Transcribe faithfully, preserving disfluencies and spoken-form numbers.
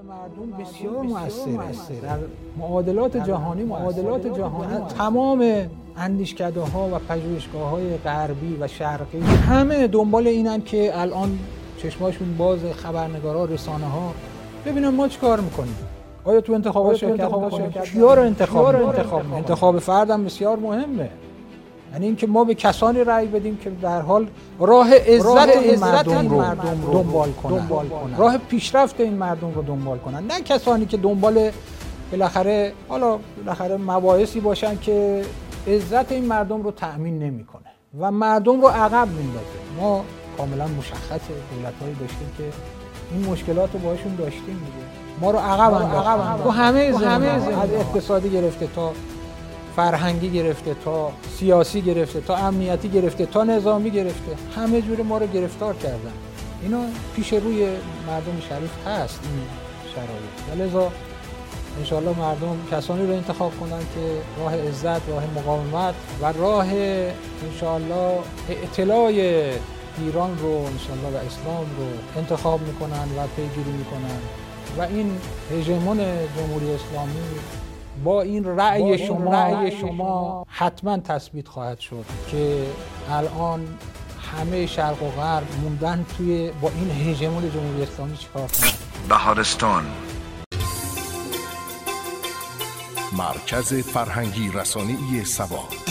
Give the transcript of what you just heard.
مردم بسیار مؤثره در معادلات جهانی معادلات جهانی تمام اندیشکده‌ها و پژوهشگاه‌های غربی و شرقی همه دنبال اینن که الان چشماشون باز، خبرنگارا، رسانه‌ها ببینن ما چیکار می‌کنیم. آیا تو انتخابات شرکت می‌کنیم؟ کیا رو انتخاب انتخاب انتخاب فردم بسیار مهمه. یعنی اینکه ما به کسانی رأی بدیم که در حال راه عزت این مردم رو دنبال کنن، راه پیشرفت این مردم رو دنبال کنن، نه کسانی که دنبال بالاخره حالا بالاخره مباحثی باشن که عزت این مردم رو تأمین نمیکنه و مردم رو عقب میندازه. ما کاملا مشخصه دولت‌هایی داشتیم که این مشکلات رو باهاشون داشتیم دیگه، ما رو عقب انداختن تو همه زمینه، از اقتصادی گرفته تا فرهنگی گرفته تا سیاسی گرفته تا امنیتی گرفته تا نظامی گرفته، همه جور ما رو گرفتار کردن. اینا پیش روی مردم شریف هست این شرایط. ولذا انشاءالله مردم کسانی رو انتخاب کنن که راه عزت، راه مقاومت و راه انشاءالله اطلاع ایران رو انشاءالله و اسلام رو انتخاب میکنن و پیگیری میکنن و این هژمون جمهوری اسلامی با این رأی شما رأی شما حتما تثبیت خواهد شد که الان همه شرق و غرب موندن توی با این هژمون جمهوری اسلامی چیکار کنن. بهارستان، مرکز فرهنگی رسانه‌ای سبا.